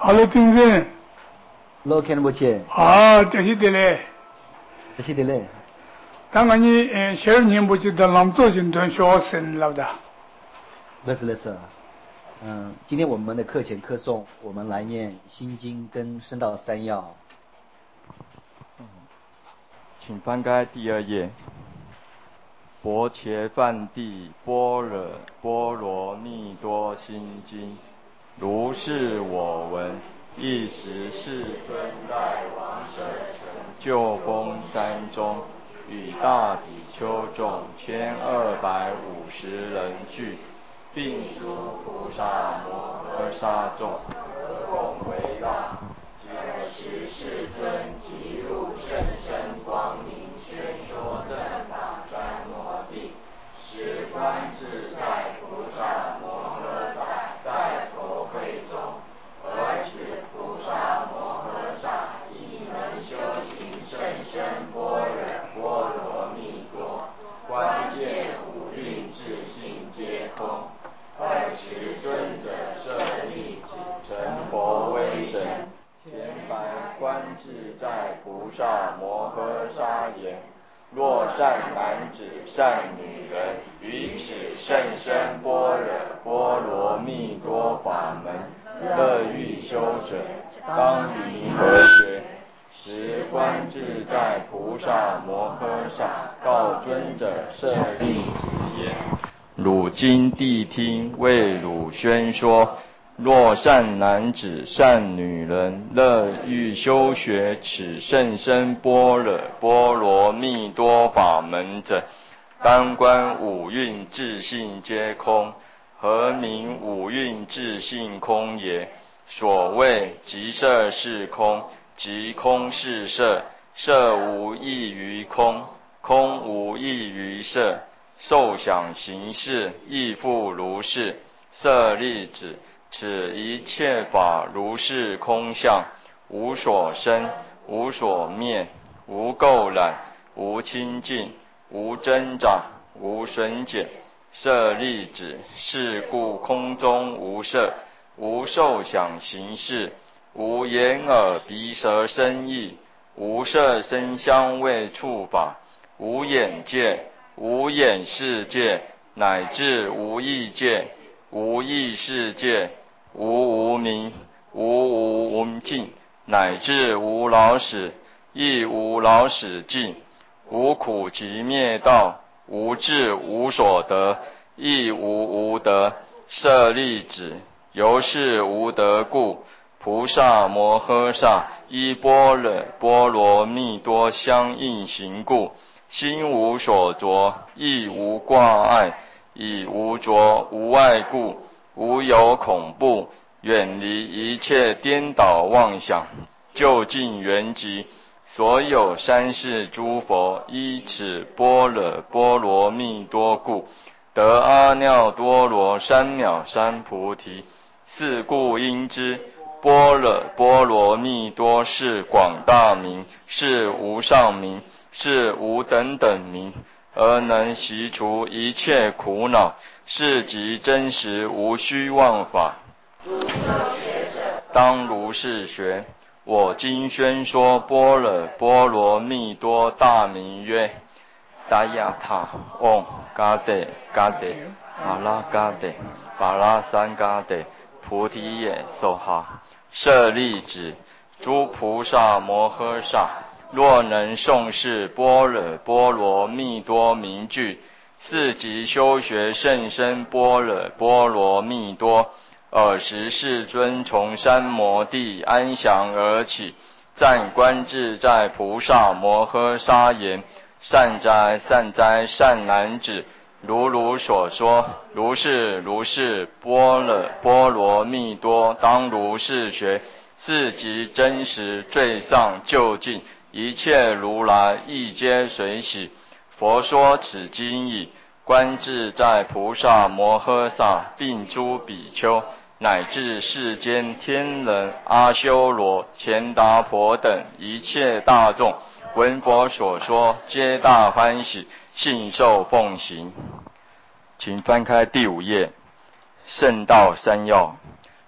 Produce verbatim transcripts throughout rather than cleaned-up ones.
好了，丁生。 老看不见。 啊，这是的嘞。 这是的嘞。 当然你呃，十二年不记得朗做军团学生了的。 不是的是。嗯，今天我们的课前课诵，我们来念《心经》跟《圣道三要》。 请翻开第二页。薄伽梵帝般若波罗蜜多心经，如是我闻。一时世尊在王舍城救风山中，与大比丘众千二百五十人聚，并诸菩萨摩诃萨众，合共围绕。此时世尊即入甚深光明，宣说正法三摩地。时观自在菩萨摩诃萨在佛会中，而此菩萨摩诃萨一门修行甚深般若波罗蜜多，观见五蕴自性皆空。尔时尊者舍利子，成佛威神，前白观自在菩萨摩诃萨言：若善男子善女人，于此甚深般若波罗蜜多法门乐欲修者，当云何学？时观自在菩萨摩诃萨告尊者舍利子言：汝今谛听，为汝宣说。若善男子善女人，乐欲修学此甚深般若波罗蜜多法门者，当观五蕴自性皆空。何名五蕴自性空也？所谓即色是空，即空是色，色无异于空，空无异于色，受想行识亦复如是。舍利子，此一切法如是空相，无所生，无所灭，无垢染，无清净，无增长，无损减。舍利子，是故空中无色，无受想行识，无眼耳鼻舌身意，无色声香味触法，无眼界，无眼识界，乃至无意界，无意识界，无无明，无无无尽，乃至无老死，亦无老死尽，无苦集灭道，无智无所得，亦无无得。舍利子，由是无得故，菩萨摩诃萨依般若波罗蜜多相应行故，心无所着，亦无挂碍，以无着无碍故，无有恐怖，远离一切颠倒妄想，究竟圆寂。所有三世诸佛依此般若波罗蜜多故，得阿耨多罗三藐三菩提。是故应知，般若波罗蜜多是广大名，是无上名，是无等等名，而能息除一切苦恼，是即真实无虚妄法。当如是学。我今宣说般若波罗蜜多大名曰：达雅他嗡嘎德嘎德阿拉嘎德巴拉三嘎德菩提也娑哈。舍利子，诸菩萨摩诃萨若能诵是般若波罗蜜多名句，是即修学甚深般若波罗蜜多。尔时世尊从三摩地安详而起，赞观自在菩萨摩诃萨言：善哉善哉善男子，如汝所说，如是如是，般若波罗蜜多当如是学。是即真实最上究竟，一切如来亦皆随喜。佛说此经已，观自在菩萨摩诃萨并诸比丘，乃至世间天人、阿修罗、乾达婆等一切大众，闻佛所说，皆大欢喜，信受奉行。请翻开第五页，圣道三要。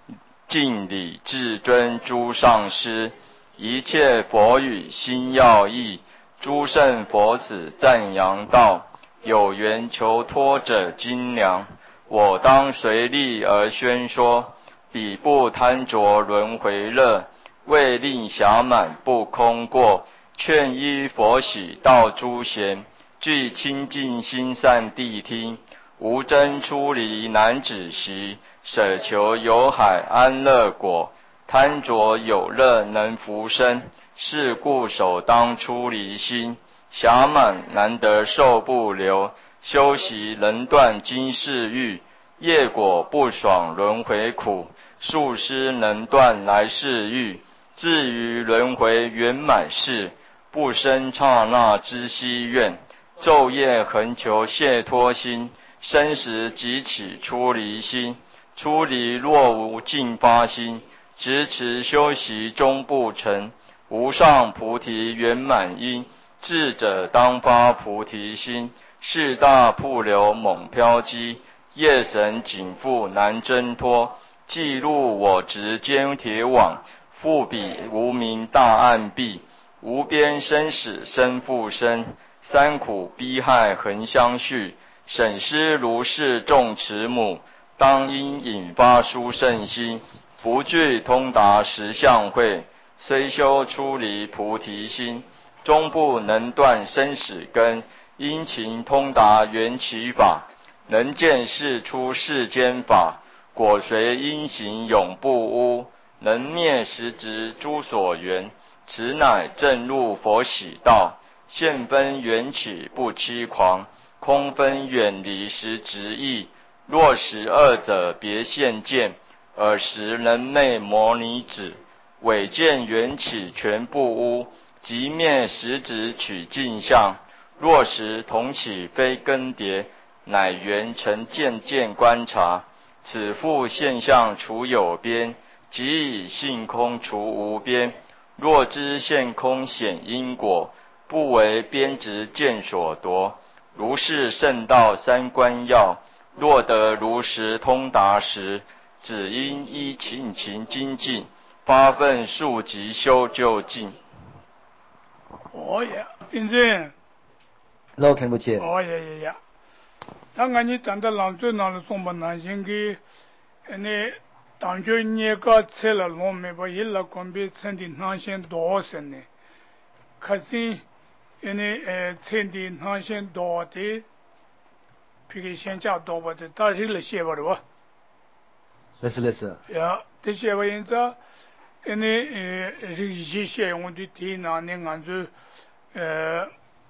敬礼至尊诸上师，一切佛语心要义，诸圣佛子赞扬道，有缘求托者精良，我当随力而宣说，彼不贪着轮回乐，为令暇满不空过，劝依佛喜道诸贤，具清净心善谛听，无争出离难止息，舍求有海安乐果，贪着有乐能浮生，是故首当出离心，暇满难得受不留，修习能断今世欲，业果不爽轮回苦，术师能断来世欲，至于轮回圆满事，不生刹那之希愿，昼夜恒求解脱心，生时即起出离心，出离若无尽发心，执持修习终不成，无上菩提圆满因，智者当发菩提心，四大瀑流猛飘击，夜神紧缚难挣脱，记录我执坚铁网，复彼无明大暗壁，无边生死生复生，三苦逼害恒相续，审思如是众慈母，当因引发殊胜心，不具通达实相会，虽修出离菩提心，终不能断生死根，因勤通达缘起法，能见世出世间法，果随因行永不污，能灭实执诸所缘，此乃正入佛喜道，现分缘起不欺狂，空分远离实执义，若实二者别现见，尔时能昧摩尼子，伪见缘起全不污，即灭实执取镜相，若实同起非更迭，乃缘成渐渐观察，此复现象除有边，即以性空除无边，若知现空显因果，不为边执见所夺，如是圣道三观要，若得如实通达时，只因依勤勤精进，发奋速疾修就近。 哦呀，并且， 老看不见。 哦呀呀呀，当俺你站在浪最那里送把南京给，那当就你个吃了龙没把一拉光比成的南线多些呢，可是，因为呃成的南线多的，比个线价多吧的，但是了些吧的吧。 那是那是。 呀，这些吧因着。因为呃，这一些我的天哪，你按照呃，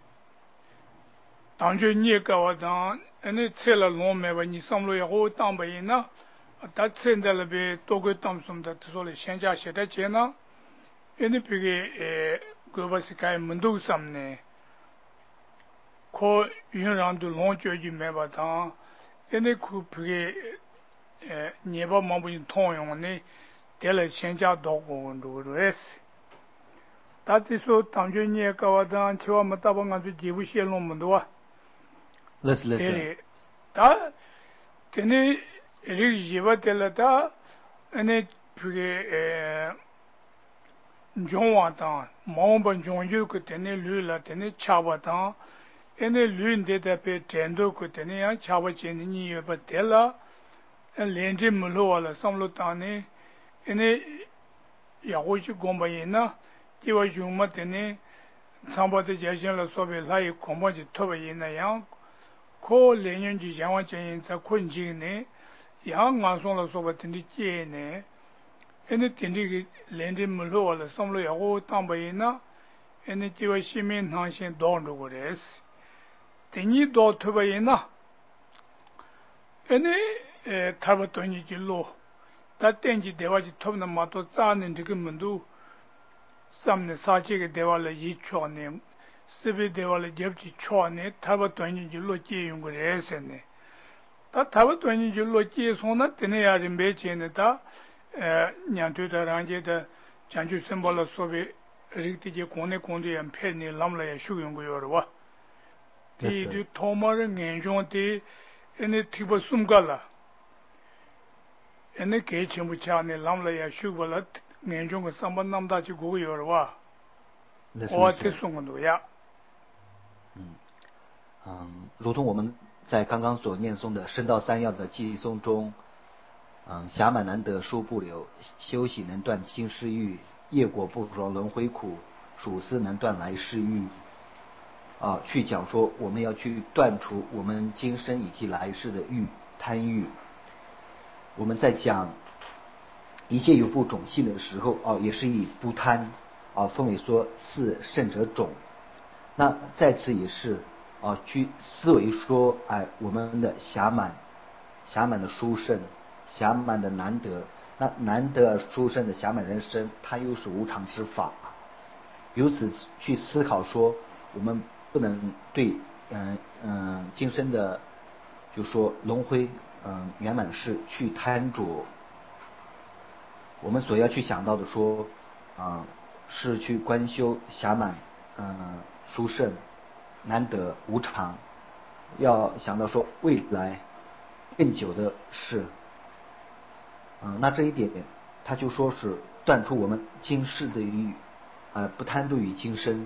当就你个我当，你吃了龙梅吧，你上路以后当不赢呢，他现在那边多个当什么的，他说了现价现在钱呢，因为这个呃，各个是该门头上呢，可云上的龙角就买不当，因为可这个呃，你把毛不用通用呢。得了现价多过多多是，大体说当军你搞我当七万么大把俺就几乎线路么多啊， 那是那是， 他今天这个一万得了他，那这个呃，中华当毛本中有个等你绿了，等你吃不当，那绿的在被战斗个等你样吃不进，你也不得了，连着没落了，上路当呢。因为也会去公布人呢，因为用么的呢，长跑的家乡了，所以他也恐怕就特别人那样，可连人就想往建议在困境呢，也俺说了说吧，等的建呢，因为等这个连着没落了，上了以后当不人呢，因为这位市民他先当着过来是，等你到特别人呢，因为呃，他不对你就落。他电机电话就偷那么多杂人这个门都上面杀这个电话了一圈呢，设备电话了就去圈呢，他把短信就落借用个人生呢，他他把短信就落借送那等那样人没钱的他，呃，两对的人家的将就申报了所谓这个这些国内工作人骗你，那么来收用个样的哇，这就他妈的严重的，人家提不送个了。 ene ke chimbu chane lamla ya shubala ngenjong ko samba namda chi go yorwa我这送的呀。 嗯嗯，如同我们在刚刚所念诵的圣道三要的记诵中，嗯，暇满难得殊不留，休息能断今世欲，业果不着轮回苦，属思能断来世欲。啊，去讲说我们要去断除我们今生以及来世的欲贪欲。我们在讲一切有不种性的时候，哦，也是以不贪啊，分为说四圣者种。那在此也是啊，去思维说，哎，我们的暇满，暇满的殊胜，暇满的难得。那难得而殊胜的暇满人生，它又是无常之法。由此去思考说，我们不能对嗯嗯、呃、今生的就说轮回嗯圆满事去贪着。我们所要去想到的说啊、呃、是去观修暇满嗯、呃、殊胜难得无常，要想到说未来更久的事。嗯、呃，那这一点他就说是断出我们今世的欲，呃不贪着于今生。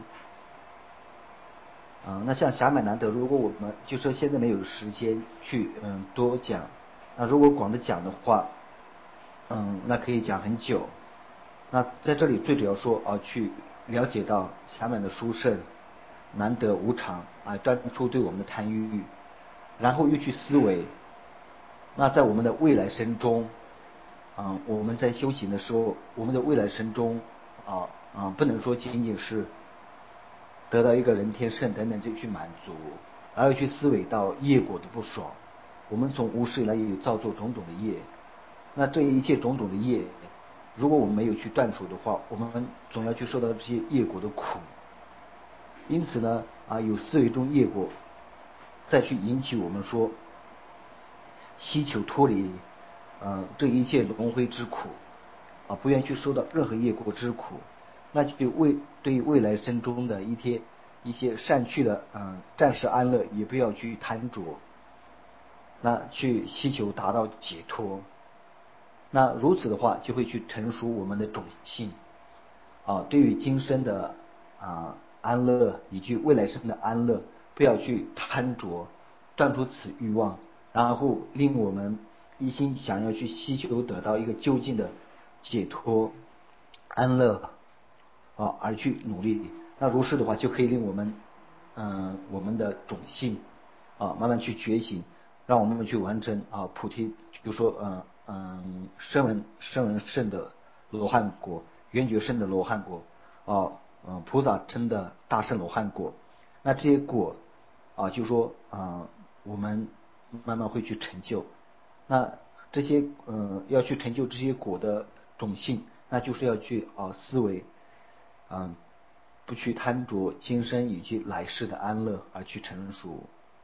啊、呃，那像暇满难得，如果我们就说现在没有时间去嗯多讲，那如果广的讲的话，嗯，那可以讲很久。那在这里最主要说啊，去了解到暇满的殊胜，难得无常啊，断出对我们的贪欲，然后又去思维。那在我们的未来生中，啊，我们在修行的时候，我们的未来生中啊啊，不能说仅仅是得到一个人天圣等等就去满足，而要去思维到业果的不爽。我们从无始以来也有造作种种的业，那这一切种种的业，如果我们没有去断除的话，我们总要去受到这些业果的苦。因此呢，啊，有思维中业果，再去引起我们说，希求脱离，呃，这一切轮回之苦，啊，不愿去受到任何业果之苦，那就未对未来生中的一些一些善趣的，嗯、呃，暂时安乐，也不要去贪着，那去希求达到解脱。那如此的话，就会去成熟我们的种性，啊，对于今生的啊安乐以及未来生的安乐，不要去贪着，断除此欲望，然后令我们一心想要去希求得到一个究竟的解脱安乐啊而去努力。那如是的话，就可以令我们嗯、呃、我们的种性啊慢慢去觉醒，让我们去完成啊菩提，就说嗯嗯声闻声闻圣的罗汉果，缘觉圣的罗汉果啊嗯、呃、菩萨称的大圣罗汉果。那这些果啊就说啊、呃、我们慢慢会去成就。那这些呃要去成就这些果的种性，那就是要去啊、呃、思维嗯、呃不去贪着今生以及来世的安乐而去成熟。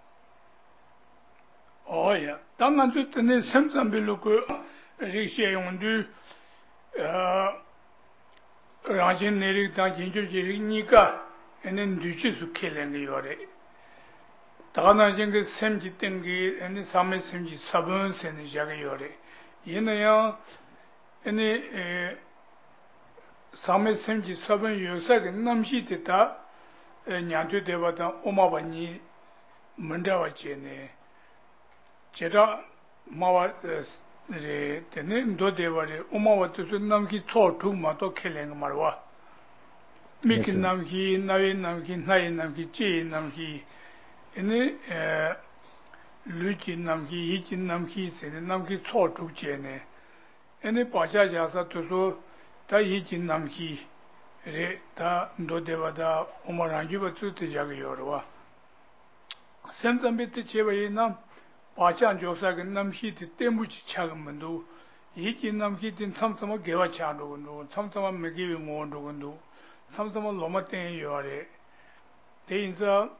哦呀，当然就等于生产比如个这些用的呃，让些那里当研究就是你个，那女婿是开两个月的，当然这个身体等个，那上面身体十分身体下个月的，也那样，那呃。上面身体十分有啥个南西的他，呃，两对对吧？当我妈把你门着我接呢，接着妈妈呃那些等那多对吧的，我妈妈就是南西操出嘛，都开两个嘛哇，每个南西那边南西那边南西这南西，那呃，绿金南西、一金南西是的南西操出接呢，那把下家说就说。다 이진 남기 रे 다 노데바다 오마랑주바 뚜트자게 요르와 센zam베트 제바이나 바찬 조사게 남시티 템부치 차금문도 이진 남기tin 참sam마 개와 차도군도 참sam마 메기위 모원도군도 참sam마 로마땡 요아레 대인자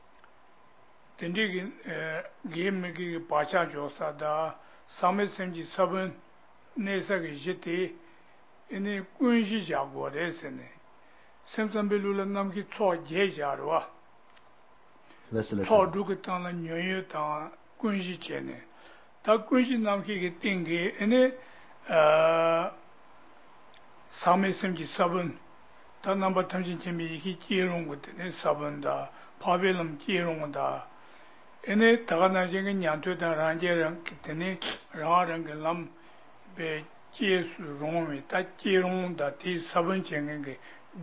된디기 게임메기 바찬 조사다 사메sem지 sab은 내사게 제티 이네 군시 자고래서네 생선별로 남기 초 제자로와 초 두고 땅은 녀여다 군시 제네 다 군시 남기게 땡게 이네 어 사메심지 사분 다 넘버 탐진 재미 이 지롱 것들이 사분다 파벨럼 지롱다 에네 다가나쟁이 냥토다 란제랑 그때니 라랑 람베 제수 롱미 다 지롱다 디 사분 쟁게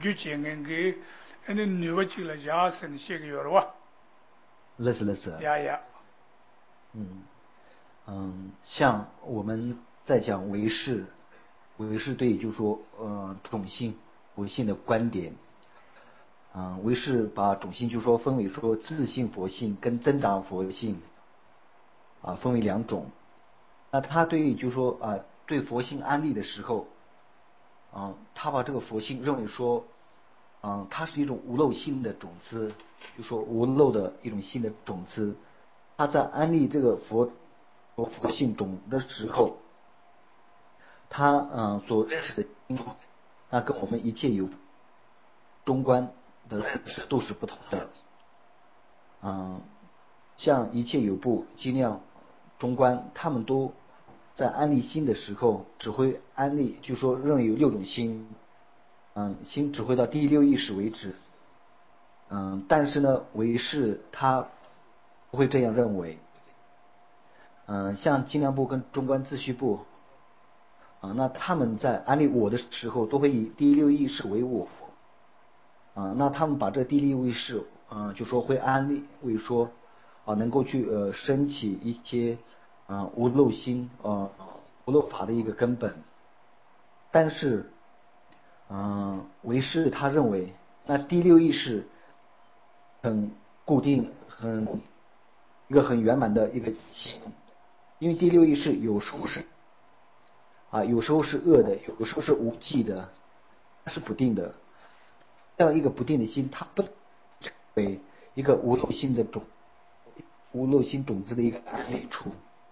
주쟁게 에네 뉴버치라 자선 시기요와 类似类似。 呀呀， 嗯嗯，像我们在讲唯识，唯识对就是说呃种姓唯性的观点，嗯、呃，唯识把种姓就说分为说自性佛性跟增长佛性啊、分为两种。那他对就说啊、对佛性安立的时候，嗯、他把这个佛性认为说，嗯、它是一种无漏性的种子，就说无漏的一种性的种子。他在安立这个佛佛佛性种的时候，他嗯、呃所认识的经，那跟我们一切有中观的认识都是不同的。嗯，像一切有部、精量、中观，他们都在安立心的时候，只会安立，就说认为有六种心，嗯，心只会到第六意识为止。嗯，但是呢，唯识他不会这样认为。嗯，像精量部跟中观自序部，啊，那他们在安利我的时候，都会以第六意识为我，啊，那他们把这第六意识，啊，就说会安利为说，啊，能够去呃升起一些啊无漏心，啊无漏法的一个根本。但是，嗯、唯识他认为，那第六意识很固定，很一个很圆满的一个心，因为第六意识有时候是啊，有时候是恶的，有时候是无记的，它是不定的。这样一个不定的心，它不成为一个无漏心的种，无漏心种子的一个安立处。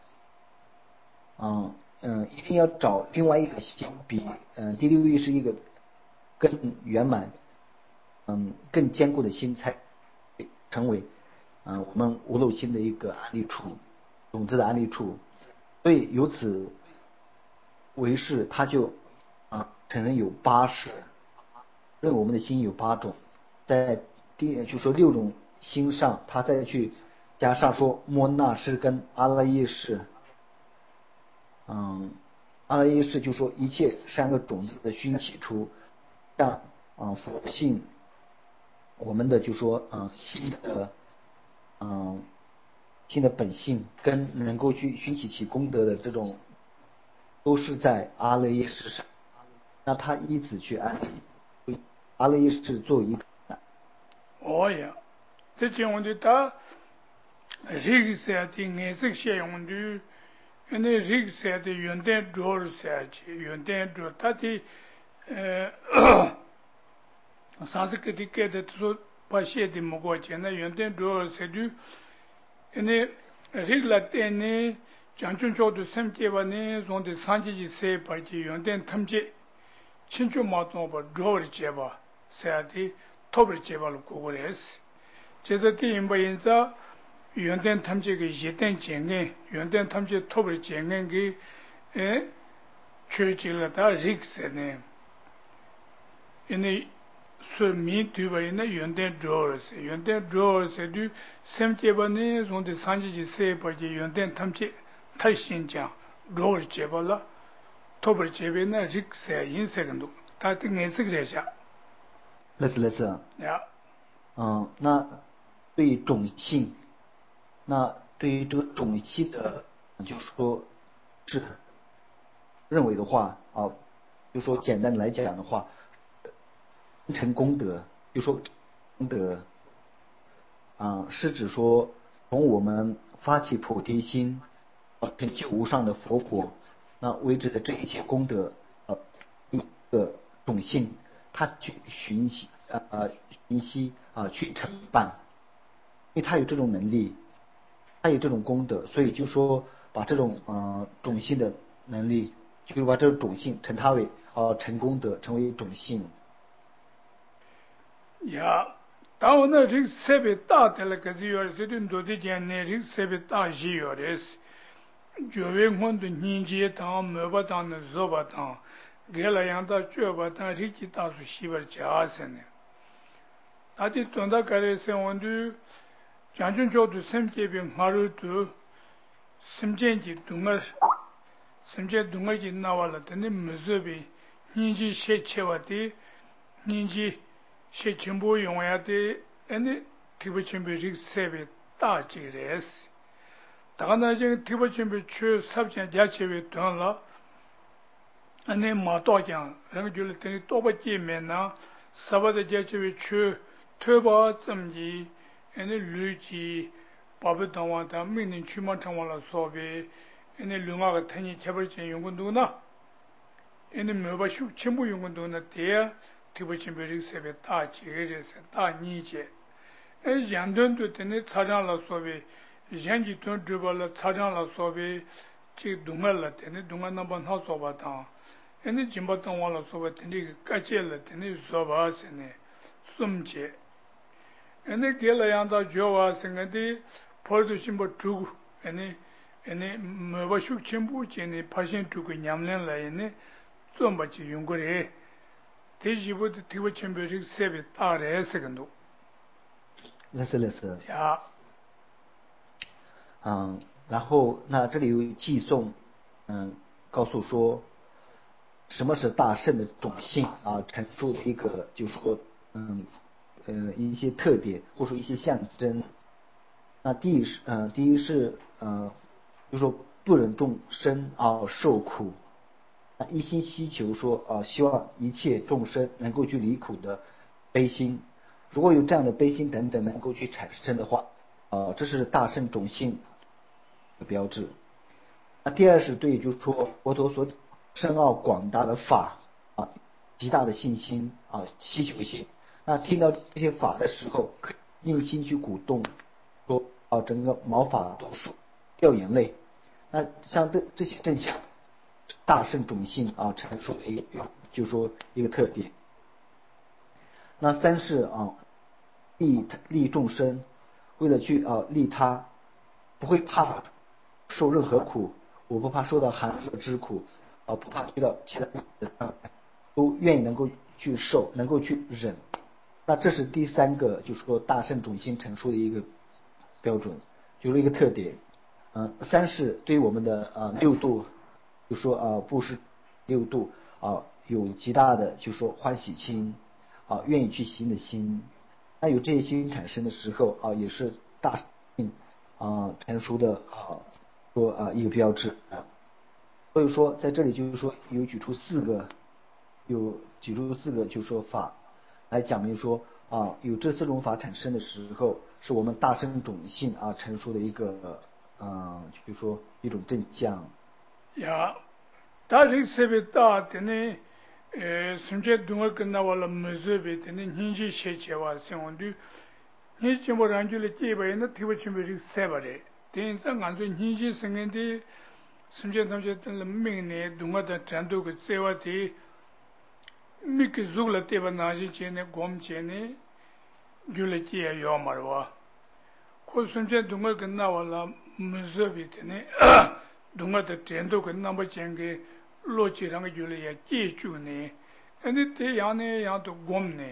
嗯嗯，一定要找另外一个心比嗯第六意识一个更圆满，嗯更坚固的心，才成为嗯我们无漏心的一个安立处，种子的安立处。所以由此唯识他就啊承认有八识，认为我们的心有八种，在第就说六种心上，他再去加上说摩那识跟阿赖耶识。嗯，阿赖耶识就说一切三个种子的熏起出，让啊佛性我们的就说嗯心的嗯心的本性跟能够去熏起其功德的这种，都是在阿赖耶识上。那他依此去安立阿赖耶识作为一个。 哦呀，这种问题他这个是的颜色些问题。ane rig se de yönden doğru serçi yönden doğru tati sanskrit ke de so pashe de mogoche na yönden doğru sedu ane rig la tene janchun chodu semche ba ne zonde sanji ji se parchi yönden thamche chinchu matno ba doğru cheba seati tobri cheba lu kogores chezati imba inza yuanden 탐지가 예된 쟁에 yuanden 탐지 톱을 쟁에 에 추지라다 릭스네 이니 수미 뒤바이나 yuanden 드로스 yuanden 드로스도 샘제바네 zon데 산지지 세바지 yuanden 탐지 탈신장 로를 제발라 톱을 제베나 릭스 인색은도 다 등에서 그래서 类似类似。 呀嗯，那对于种姓，那对于这个种姓的，就说是认为的话啊，就说简单的来讲的话，成功德，就说功德啊，是指说从我们发起菩提心，啊，成就无上的佛果，那为止的这一切功德，呃，一个种姓，他去寻习啊、呃、寻习啊去承办，因为他有这种能力，他有这种功德，所以就说把这种呃种姓的能力，就把这种种姓称它为呃成功德，成为种姓。 呀，当我那这设备大的了，可是有时候多的讲呢，这设备大些有的是， jowe ngondu nyinji tang meba tang ne zoba tang gela yanda joba tang riki tasu shibar jaasene ati tonda kare se ondu janjun jodu semjebe ngaru tu semjenji dungar semje dungar ji nawala tani muzubi nyinji she chewa di nyinji she chimbo yongya di eni tibu chimbo rik sebe ta chi resi 다가나 지금 티버침비 추 삽전 자체에 돈라 아니 마도장 그런 줄 때니 또 받지 맨나 사바데 자체에 추 퇴바 점지 아니 류지 바베 당와다 미는 추만 당와라 소비 아니 류마가 타니 제벌진 용군도나 아니 뭐바 슉 침부 용군도나 대 티버침비 릭세베 다 지게서 다 니제 에 양던도 때니 차장라 소비 yanji tun dribala tsajang la sobe chi dunga la teni dunga namba na soba tang eni jimba tangwa la soba teni kache la teni soba sene sumche eni gela yanda jowa senga di porto shimba tugu eni eni meba shuk chimbu chi eni pashin tugu nyamlen la eni zomba chi yungure te jibu di tiba chimbu rik sebe ta re sekando 类似类似。 ya 嗯，然后那这里有寄送，嗯，告诉说什么是大圣的种性啊，陈述的一个就是说，嗯，呃，一些特点或者说一些象征。那第一是，呃，第一是，呃，就说不忍众生啊受苦，啊一心希求说啊，希望一切众生能够去离苦的悲心。如果有这样的悲心等等能够去产生的话，啊，这是大圣种性的标志。那第二是对，就是说佛陀所深奥广大的法啊，极大的信心啊，希求心。那听到这些法的时候，可以用心去鼓动，说啊，整个毛发都竖，掉眼泪。那像这这些正向大圣种性啊，阐述的一个，就是说一个特点。那三是啊，利利众生，为了去啊利他，不会怕受任何苦，我不怕受到寒热之苦，啊不怕遇到其他的，都愿意能够去受，能够去忍。那这是第三个，就是说大圣种性陈述的一个标准，就是一个特点。嗯、呃，三是对于我们的啊、呃、六度，就说啊布施六度啊有极大的就说欢喜心啊愿意去行的心。那有这些心产生的时候啊，也是大圣啊成熟的啊说啊一个标志啊。所以说在这里就是说有举出四个，有举出四个就是说法来讲明说啊有这四种法产生的时候，是我们大圣种性啊成熟的一个啊就是说一种正向。 呀，大这设备大的呢。 sunche dunga kanda wala muzube tene nyingi sheche wa sengondu nyi chimbo ranju le jeba yana tiba chimbo rik sebare ten sa nganzo nyingi sengendi sunche tamche tenla mingne dunga da chandu ku sewa ti miki zugla teba naji chene gom chene gyule chiya yo marwa ko sunche dunga kanda wala muzube tene dunga da chandu ku namba chenge lo chi ranga gyule ya chi chu ne ane te yang ne yang to gom ne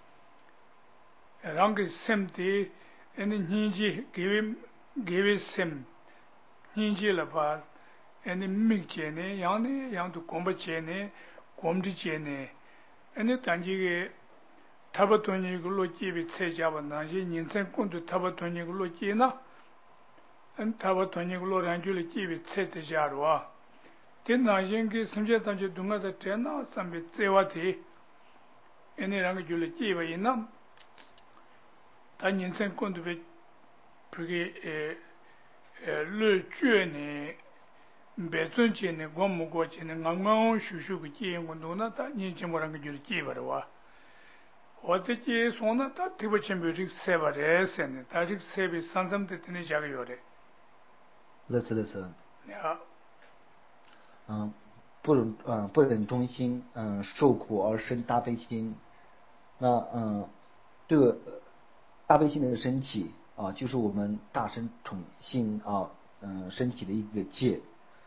rangi sem te ane nyingi gewe gewe sem nyingi la pa ane mik che ne yang ne yang to gomba che ne gomdi che ne ane tanji ge taba tonyi gu lo chi bi tse jaba na ji nyinsen kundu taba tonyi gu lo chi na ane taba tonyi gu lo rangi le chi bi tse te jarwa ten najengi samje tamje dunga da tena sambe tsewa te ene rangi jule jiwa ina ta nyinsen kondu be pege le chue ne mbe zun che ne gom mu go che ne ngam ngam shu shu ku ji yin kondu na ta nyinsen mo rangi jule jiwa rwa ote ji sona ta tiba chenbe rik seba re se ne ta rik sebe sansam te tene jaga yore 类似类似。 ya 嗯，不忍嗯不忍众心，嗯受苦而生大悲心。那嗯，这个大悲心的升起啊，就是我们大圣宠性啊，嗯升起的一个戒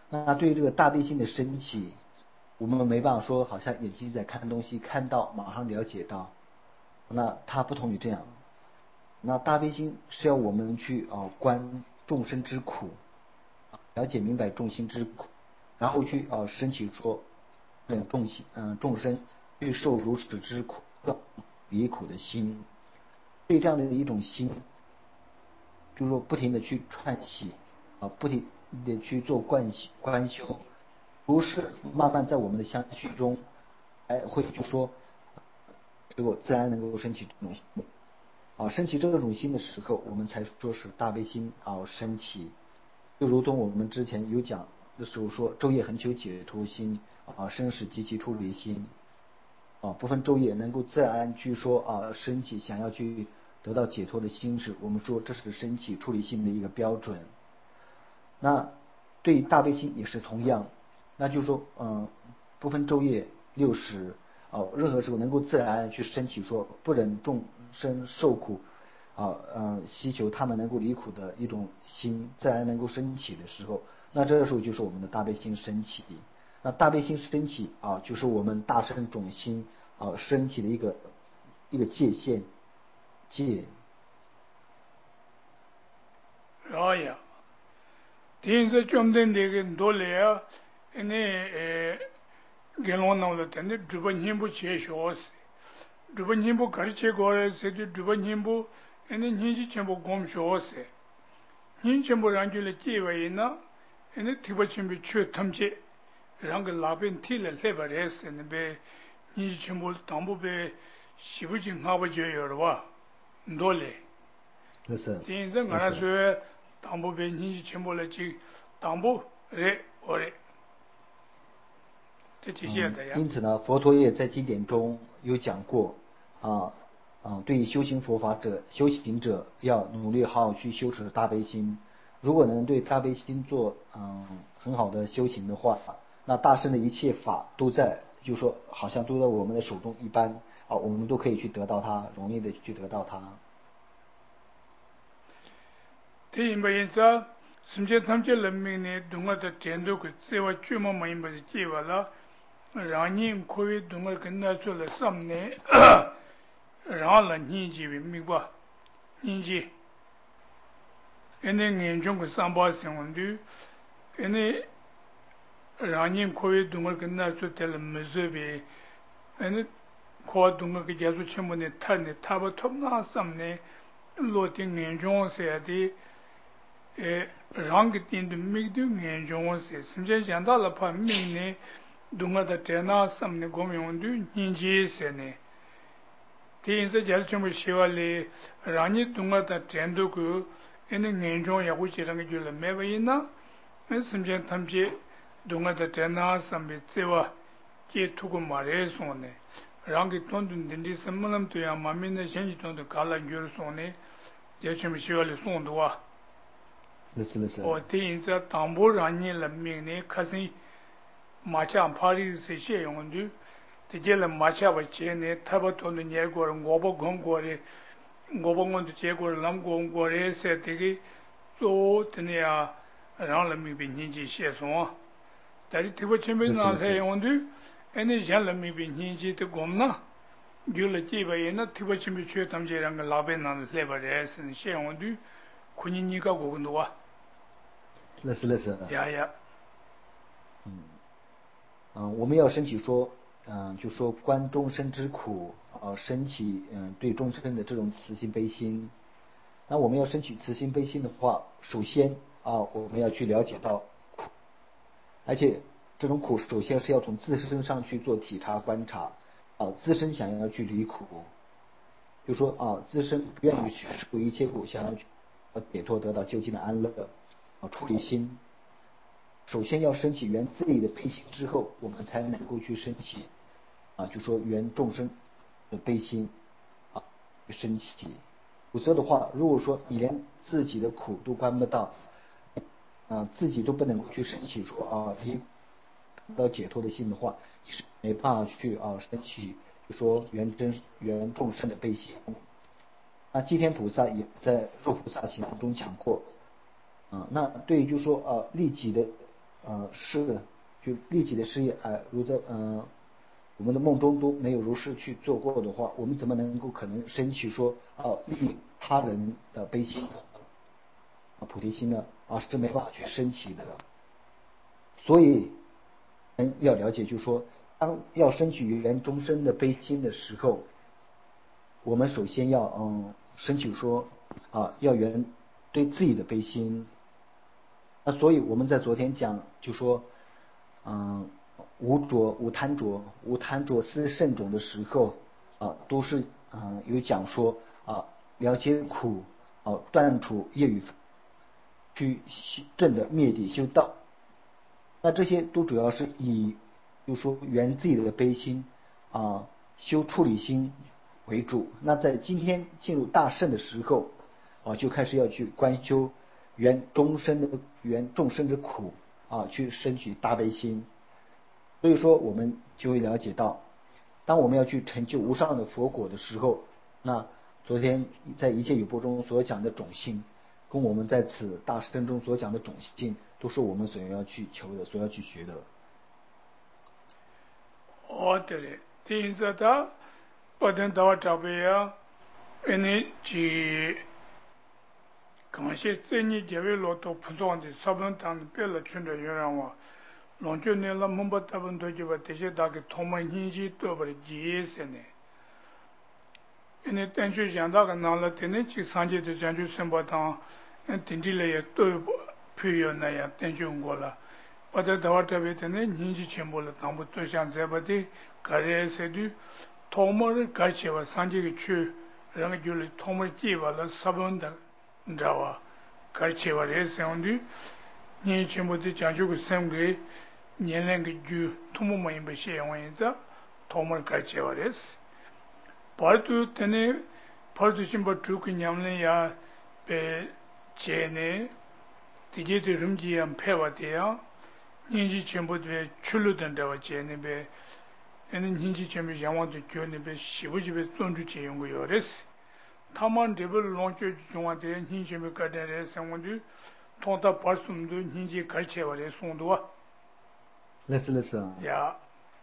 那对于这个大悲心的升起，我们没办法说好像眼睛在看东西，看到马上了解到，那它不同于这样。那大悲心是要我们去啊、呃、观众生之苦，了解明白众生之苦，然后去啊、呃、升起说，嗯众心嗯、呃、众生去受如此之苦离苦的心，对这样的一种心，就是说不停的去串习啊，不停的去做观观修，不是慢慢在我们的相续中，哎会就说，结果自然能够升起这种心啊，升起这种心的时候，我们才说是大悲心啊升起。就如同我们之前有讲的时候说，昼夜恒久解脱心啊，生死极其出离心啊，部分昼夜能够自然去说啊升起想要去得到解脱的心智，我们说这是升起出离心的一个标准。那对大悲心也是同样，那就是说，嗯，不分昼夜六时，哦，任何时候能够自然去升起说不忍众生受苦，啊，嗯，希求他们能够离苦的一种心，自然能够升起的时候，那这个时候就是我们的大悲心升起。那大悲心升起啊，就是我们大乘种心啊升起的一个一个界限界。 哦呀。Tinsa chomden degi ndole ya ene gelon namla tende drupa nyimbu che shos. Drupa nyimbu kariche gore se de drupa nyimbu ene nyinji chenpo gom shos. Nyin chenpo rangyo le chewa ina ene tiba chenpo chwe tamche rangga labin tila leba res ene be nyinji chenpo tambu be shibu chi ngaba je yorwa ndole. Tinsa ngana suwe tambu be nyingi chenpo la chi tambu re ore， 这体现的呀。 因此呢，佛陀也在经典中有讲过啊啊，对于修行佛法者、修行者要努力好好去修持大悲心。如果能对大悲心做嗯很好的修行的话，那大圣的一切法都在，就是说好像都在我们的手中一般啊，我们都可以去得到它，容易的去得到它。 这因为因此，甚至他们这人民呢，东个的战斗个，这话专门没因为是计划了，让人可以东个跟他做了什么呢？让人年纪为明白，年纪，因为严重个三八新闻的，因为让人可以东个跟他做的了没事呗，因为靠东个个结束全部呢，他呢，他不他那什么呢？落地严重些的。诶，让个点的每个严重些，甚至讲到了怕命呢，东个的在那什么的国民用的年纪些呢，第一次就是全部希望哩，让你东个的战斗个，因为严重也会这样个就了没为呢，那甚至他们些东个的在那什么这话，接触个马来说呢，让个东东的的什么那么多样，马面的现在东东搞了就是说呢，也全部希望哩送的哇。我听这当部让你人民呢，可是马家怕的是些用的，这些人马家不钱呢，他不同的年过人，我不讲过的，我不讲的结果人讲过的，是这个做的呢呀，让人民被年纪写上，但是这个前面那些用的，人家像人民被年纪的讲呢，有了几百人那这个前面去他们这两个老百姓来把这是写用的，可能你搞过很多啊。 那是那是。 呀呀。 嗯，嗯，我们要升起说，嗯，就说观众生之苦，呃，升起嗯对众生的这种慈心悲心。那我们要升起慈心悲心的话，首先啊，我们要去了解到苦，而且这种苦首先是要从自身上去做体察观察，啊，自身想要去离苦，就说啊，自身不愿意去受一切苦，想要去解脱得到究竟的安乐。出离心，首先要升起缘自利的悲心之后，我们才能够去升起啊，就说缘众生的悲心啊升起。否则的话，如果说你连自己的苦都观不到，啊，自己都不能够去升起说啊离到解脱的心的话，你是没办法去啊升起就说缘真缘众生的悲心。那济天菩萨也在入菩萨行中讲过。啊，那对于就是说啊利己的呃事，就利己的事业啊、呃，如在呃我们的梦中都没有如是去做过的话，我们怎么能够可能升起说啊利他人的悲心啊菩提心呢？啊是没办法去升起的。所以人要了解，就是说，当要升起圆终身的悲心的时候，我们首先要嗯升起说啊要圆对自己的悲心。那所以我们在昨天讲就说，嗯无着无贪着无贪着思慎种的时候啊，都是嗯有讲说啊了解苦啊断除业与去证的灭底修道。那这些都主要是以就说圆自己的悲心啊修处理心为主。那在今天进入大圣的时候啊，就开始要去观修圆众生的圆众生之苦啊，去升起大悲心。所以说我们就会了解到，当我们要去成就无上的佛果的时候，那昨天在一切有部中所讲的种性，跟我们在此大圣中所讲的种性，都是我们所要去求的，所要去学的。 哦，对了，第一他不等到我这边呀，你去刚些这你这位老多普通的差不多当别了村的人让我。龙卷呢，那门把大本都就把这些大概同门亲戚都把它结些呢。因为等去讲那个拿了，等你去上街的讲去生活堂，嗯，等地了也都有朋友那样等去过了。把这到这边等你亲戚全部了，当不都想在把的个人些的同门的搞起吧，上街个去，然后就来同门结吧了，十分的，你知道吧？搞起吧这些样的。你全部的讲究个生活，年龄个就同么么也不写完一张，同么搞起来的是。跑到等呢，跑到先把住个娘们呀，被接呢，这些的人家也拍我的呀，年纪全部被出了等着我接那边，那年纪全部向往的叫那边媳妇就被装出去用个有的是。他们这边老就中华的年轻人搞点的生活的。同他把送的年纪搞起来的送多， 类似类似啊。 呀，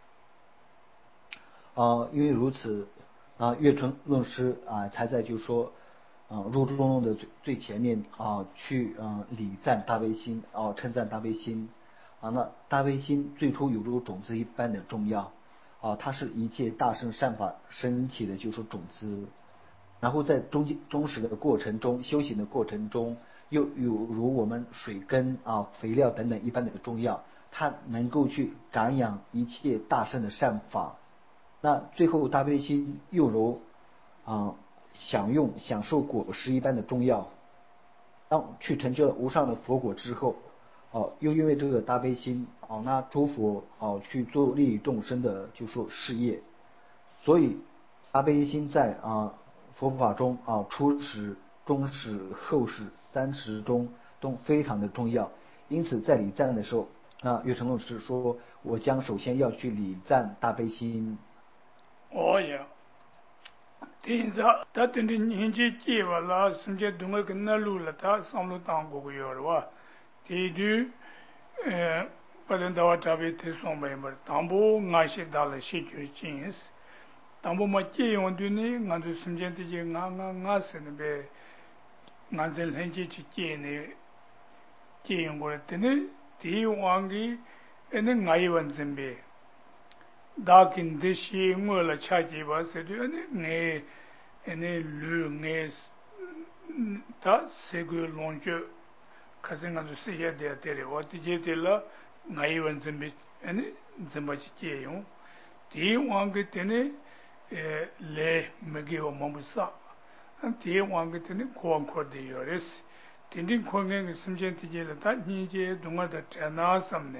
啊，因为如此啊，月春论师啊才在就说，啊入中的最最前面啊去嗯礼赞大悲心啊称赞大悲心啊，那大悲心最初有如种子一般的重要啊，它是一切大圣善法升起的就说种子。然后在中中实的过程中，修行的过程中，又有如我们水根啊、肥料等等一般的重要，它能够去感养一切大圣的善法。那最后大悲心又如啊享用享受果实一般的重要。当去成就无上的佛果之后，哦、啊，又因为这个大悲心，哦、啊，那诸佛哦、啊、去做利益众生的就说事业，所以大悲心在啊。佛法中啊，初始、中始、后始三始中都非常的重要。因此，在礼赞的时候，那月成老师说，我将首先要去礼赞大悲心。 哦呀，听着，他等的年纪结完了，甚至东个跟那路了，他上路当过个有的哇。第一，呃，不等到我这边提上门嘛，当不俺些到了些就是真是。当不嘛借用的呢，俺就甚至这些俺俺俺是那边，俺在很久去借呢，借用过来的呢，第一往个，那俺一问准备，大金的些我了吃几把是的，那俺，那路俺，嗯，他这个龙角，可是俺就这些的的了，我这些的了，俺一问准备，那怎么去借用？第一往个的呢。呃，来没给我们不少，嗯，第一往个真的光阔的有的是，真正看看个时间的些了，但年纪同我的在哪什么呢？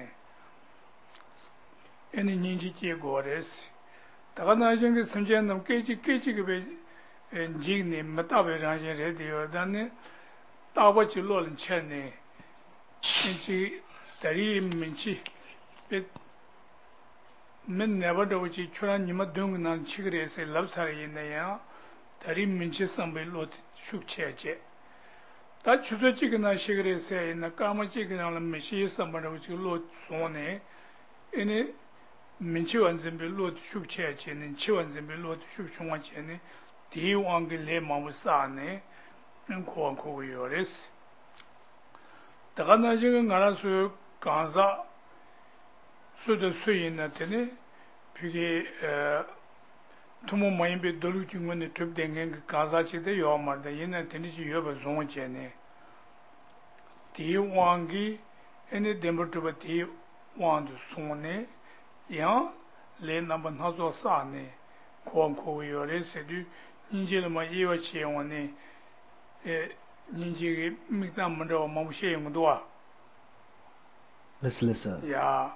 因为年纪结过的是，大家那些个时间能给几给几个呗，呃，今年没大白上些来的有，但呢，大不就老人吃呢，你去这里门去，别。们那边的去，除了你们东南七个人是老差的那样，他的门去上边落的出钱去， 다 주저 지그나 시그레세 나 까마 지그나 메시 삼바로 지로 손에 에네 민치원 준비 로드 슈크체 체는 치원 준비 로드 슈크총원 체네 디왕게 레마무사네 응코안코 요레스 다가나 지금 알아서 간사 수도 수인나 때네 비게 tumu mayimbe dolu chungone tup dengen kaza chide yo marda yena tenisi yo ba zong chene ti wangi ene dember tuba ti wang du sone ya le namba nazo sa ne kon ko yo re se du ninje le ma yewa che wone e ninje ge mikta mando ma bu she yong do wa listen listen 呀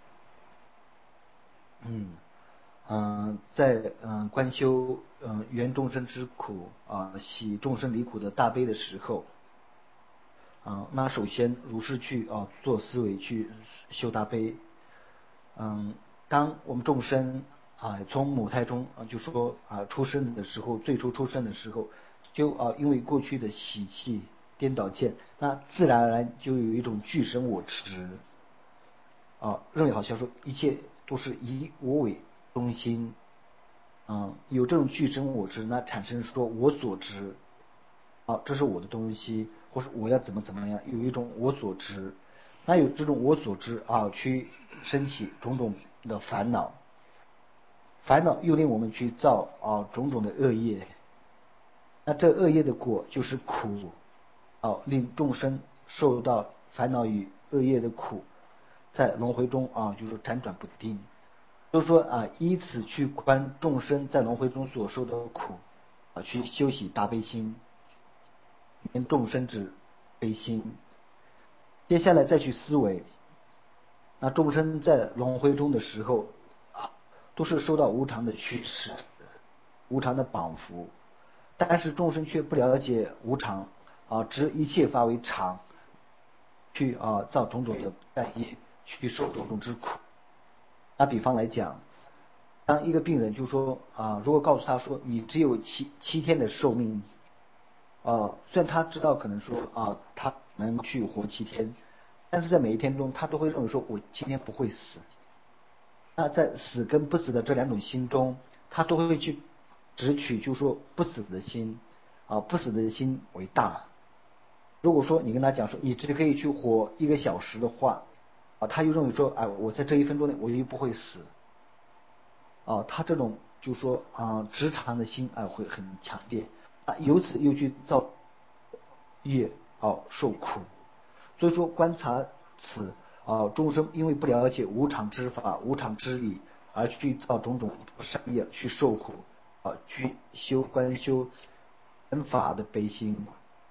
嗯嗯，在嗯观修嗯圆众生之苦啊，喜众生离苦的大悲的时候，啊，那首先如是去啊做思维去修大悲。嗯，当我们众生啊从母胎中啊就说啊出生的时候，最初出生的时候，就啊因为过去的习气颠倒见，那自然而然就有一种俱生我执啊，认为好像说一切都是以我为中心，嗯，有这种具生我执，那产生说我所知，啊，这是我的东西，或是我要怎么怎么样，有一种我所知，那有这种我所知啊，去升起种种的烦恼，烦恼又令我们去造啊种种的恶业，那这恶业的果就是苦，啊，令众生受到烦恼与恶业的苦，在轮回中啊，就是辗转不定。就是说啊，依此去观众生在轮回中所受的苦，啊，去修习大悲心，连众生之悲心。接下来再去思维，那众生在轮回中的时候啊，都是受到无常的驱使，无常的绑缚，但是众生却不了解无常啊，执一切法为常，去啊造种种的善业，去受种种之苦。打比方来讲，当一个病人就说啊，如果告诉他说你只有七七天的寿命，啊，虽然他知道可能说啊他能去活七天，但是在每一天中他都会认为说我今天不会死。那在死跟不死的这两种心中，他都会去只取就说不死的心，啊不死的心为大。如果说你跟他讲说你只可以去活一个小时的话，啊，他又认为说，哎，我在这一分钟内我又不会死，啊，他这种就说啊，执常的心啊会很强烈，啊，由此又去造业，啊，受苦。所以说观察此啊，众生因为不了解无常之法、无常之理，而去造种种不善业，去受苦，啊，去修观修恩法的悲心。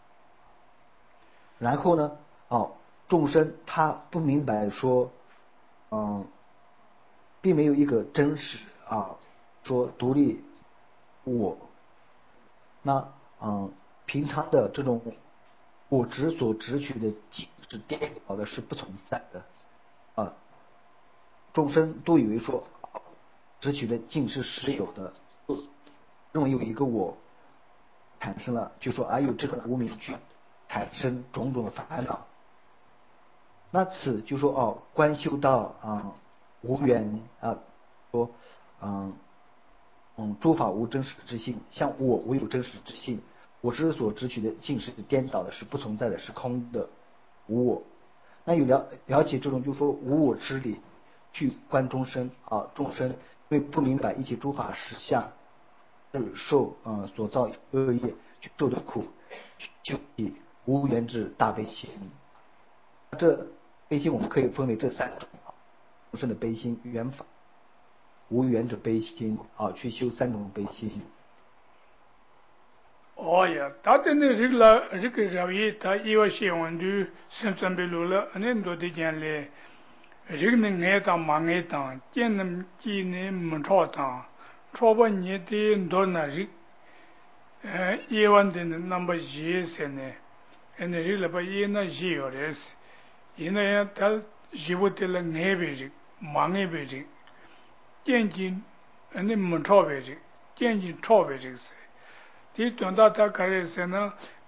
然后呢，哦，众生他不明白说，嗯，并没有一个真实啊，说独立我，那嗯，平常的这种我执所执取的境是颠倒的，是不存在的，啊，众生都以为说执取的境是实有的，认为有一个我产生了，就说还有这种无明去产生种种的烦恼。那此就说哦，观修到啊无缘啊，说嗯嗯诸法无真实之性，像我无有真实之性，我之所执取的尽是颠倒的，是不存在的，是空的，无我。那有了了解这种就说无我之理，去观众生啊，众生因为不明白一切诸法实相，是受呃所造恶业去受的苦，就以无缘之大悲心。这悲心我们可以分为这三种，众生的悲心、缘法、无缘者悲心啊，去修三种悲心。 哦呀，他的那这个这个认为他以为写完的生产备录了，很多的讲嘞，这个能爱当忙爱当，见能见能没超当，超把你的多那是，呃，一万的那么一些呢，那这个把一那一有的是。因为他живот了爱别人，忙爱别人，渐渐，那没超别人，渐渐超别人噻。这长大他开始呢，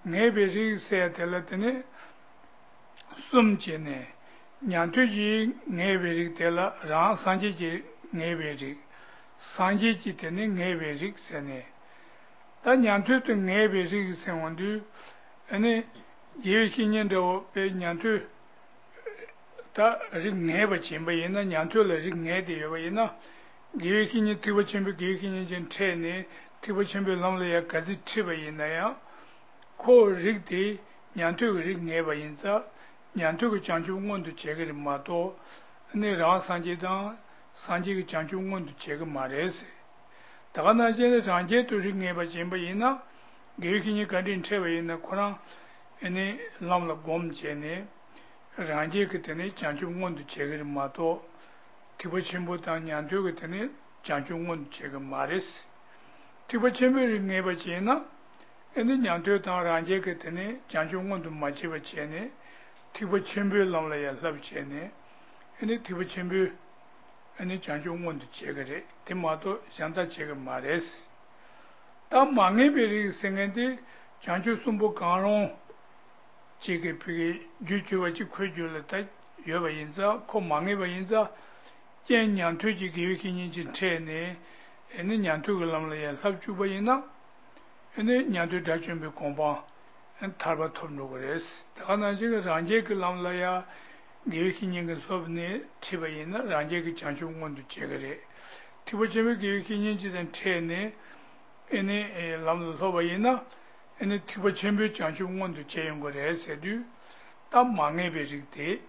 ngebe rig se tela tene sum che ne nyantu ji ngebe rig tela ra sanje ji ngebe rig sanje ji tene ngebe rig se ne ta nyantu to ngebe rig se wandu ane yewe kinyen do pe nyantu ta rig ngebe chimba yena nyantu la rig ngede yoba yena yewe kinyen tiba chimba yewe kinyen jen tre ne tiba chimba lamla ya kazi tiba yena ya ko rig di nyantu ga rig ngeba yinza nyantu ga chanchu ngondu chega ri mato ane rang sanje dang sanje ga chanchu ngondu chega ma resi daga na jene rangje to rig ngeba chimba yena gewe kinyen kandin treba yena korang ane lamla gom che ne rangje ka tene chanchu ngondu chega ri mato tiba chimbo dang nyantu ga tene chanchu ngondu chega ma resi tiba chimbo rig ngeba chena ene nyantu tang rangje ke tene janchu ngondu machiba chene tiba chenpyo lamla ya lab chene ene tiba chenpyo ene janchu ngondu chegare te mato shanta chega mares ta mange peri sengende janchu sumbo kangrong chege pege juchu wachi kwe jula ta yoba yinza ko mange ba yinza jen nyantu ji gewe kinyin jin chene ene nyantu ga lamla ya lab chuba yina ene nyantu dachunbi kompang tarba thomno gores daga na jiga rangje ke lamla ya gewe kinyin ga sobne tiba yina rangje ke chanchu ngondu chegare tiba chebe gewe kinyin jidan te ne ene lamla soba yina ene tiba chebe chanchu ngondu cheyon gores edu ta mange be rikde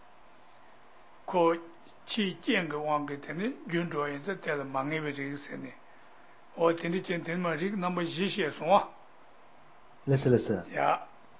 ko chi jenga wangge tene gyunzho yinza tela mange be riksene我今天今天嘛，这个那么一些说啊， 类似类似。 呀，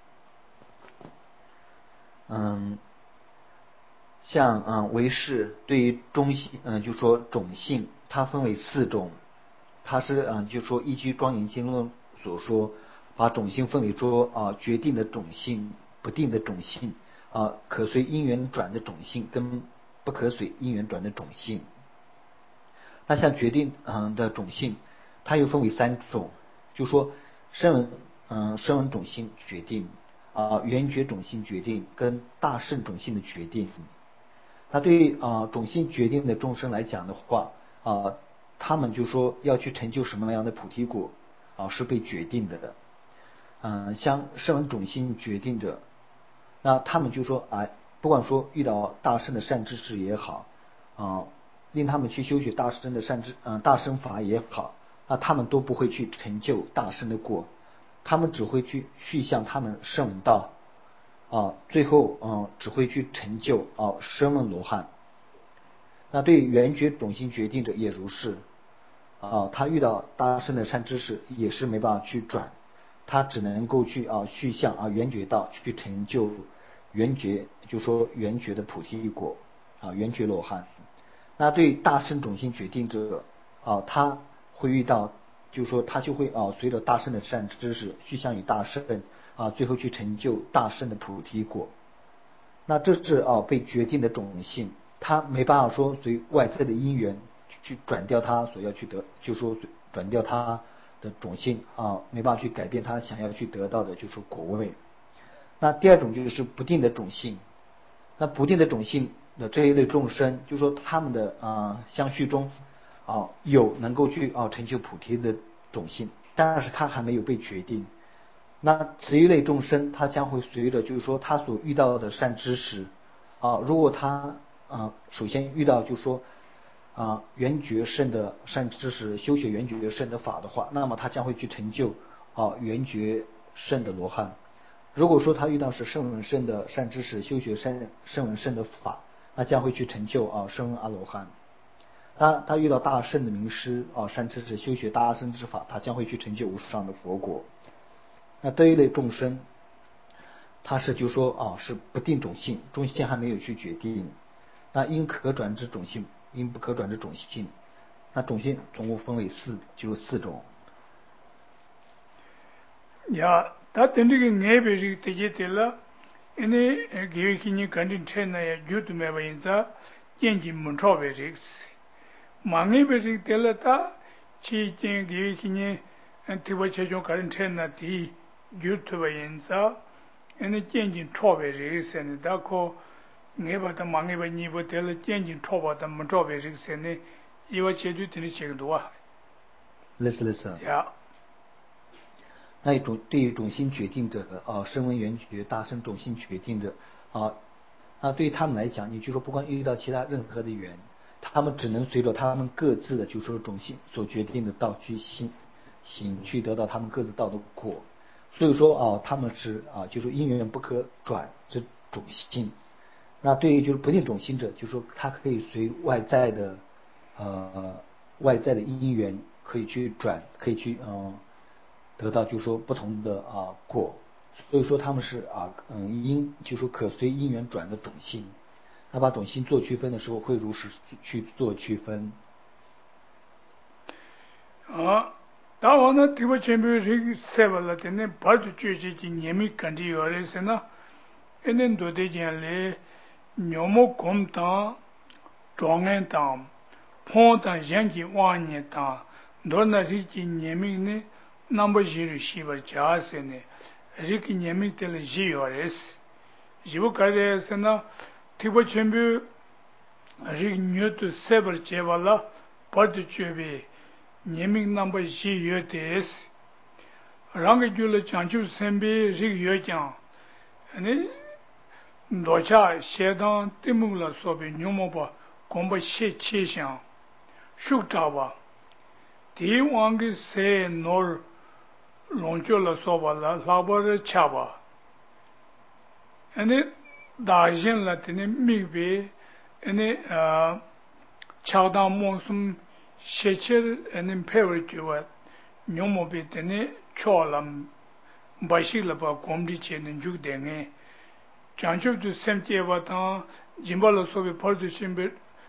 嗯，像嗯唯识对于中性，嗯就说种性，它分为四种，它是嗯就说依据庄严经论所说，把种性分为说啊决定的种性、不定的种性啊可随因缘转的种性跟不可随因缘转的种性。那像决定嗯的种性。它又分为三种，就说声闻，嗯，声闻种性决定，啊、呃，缘觉种性决定跟大圣种性的决定。那对于啊、呃、种性决定的众生来讲的话，啊、呃，他们就说要去成就什么样的菩提果，啊、呃，是被决定的。嗯、呃，像声闻种性决定者，那他们就说啊，不管说遇到大圣的善知识也好，啊、呃，令他们去修学大圣的善知，嗯、呃，大圣法也好。那他们都不会去成就大圣的果，他们只会去续向他们圣闻道，啊，最后嗯、呃、只会去成就啊声闻罗汉。那对缘觉种性决定者也如是，啊，他遇到大圣的善知识也是没办法去转，他只能够去啊续向啊缘觉道去成就缘觉，就说缘觉的菩提果啊缘觉罗汉。那对大圣种性决定者啊他。会遇到，就是说他就会啊，随着大圣的善知识去向于大圣啊，最后去成就大圣的菩提果。那这是啊被决定的种性，他没办法说随外在的因缘去转掉他所要去得，就说转掉他的种性啊，没办法去改变他想要去得到的就是果位。那第二种就是不定的种性，那不定的种性的这一类众生，就说他们的啊相续中。啊，有能够去啊成就菩提的种性，但是他还没有被决定。那此一类众生，他将会随着就是说他所遇到的善知识啊，如果他啊首先遇到就是说啊缘觉圣的善知识，修学缘觉圣的法的话，那么他将会去成就啊缘觉圣的罗汉。如果说他遇到是圣闻圣的善知识，修学圣圣闻圣的法，那将会去成就啊声闻阿罗汉。他他遇到大圣的名师啊，善知识修学大圣之法，他将会去成就无上的佛果。那这一类众生，他是就说啊是不定种性，种性还没有去决定。那因可转之种性，因不可转之种性，那种性总共分为四，就是四种。 呀，他等这个爱别这个这些的了，因为给给你赶紧拆那呀，有的没办法，眼睛蒙超别这个。mange besi tela ta chi chen ge kine tiba che jo karin chen na ti 유튜브 인사 ene jenjin chobe rig sen da ko ngeba da mangeba ni bo tel jenjin choba da mo chobe rig sen iwa che du tin che do wa 类似类似。 呀。 那一种对于种姓决定者的啊，声闻缘觉大乘种姓决定者啊，那对于他们来讲，也就是说，不管遇到其他任何的缘，他们只能随着他们各自的，就是说种姓所决定的道去行行，去得到他们各自道的果。所以说啊，他们是啊，就是因缘不可转之种姓。那对于就是不定种姓者，就是说他可以随外在的呃外在的因缘可以去转，可以去嗯、呃、得到就是说不同的啊果。所以说他们是啊嗯因就是说可随因缘转的种姓。他把种姓做区分的时候，会如实去做区分。 啊。다 와나 티버 챔피언 세발라 때네 바드 쥐쥐지 님이 간디 요레스나 에넨 도데젠레 뇨모 곰타 종엔타 폰타 젠지 와니타 도나 리지 님이네 넘버 지르 시버 자세네 리키 님이 텔 지요레스 지부 가레스나 티버 챔피언 리 뉴트 세버 제발라 바드 쥐비 Nyeming number she yotes. Rangi Jula Chanchu Sembi Rig Yojan. And Docha Shedan Timula Sobi Numoba Gomba She Chishan. Shuktawa. Ti Wangi Se Nor Lonchola Soba La Labar Chaba. And it Dajan Latini Migbe and it Chadam Monsum Shecher and imperative what Nomobi tene cholam Bashilaba Comdichen and Judenge Janju to Semtiavatan Jimbala Sobi Portusimbit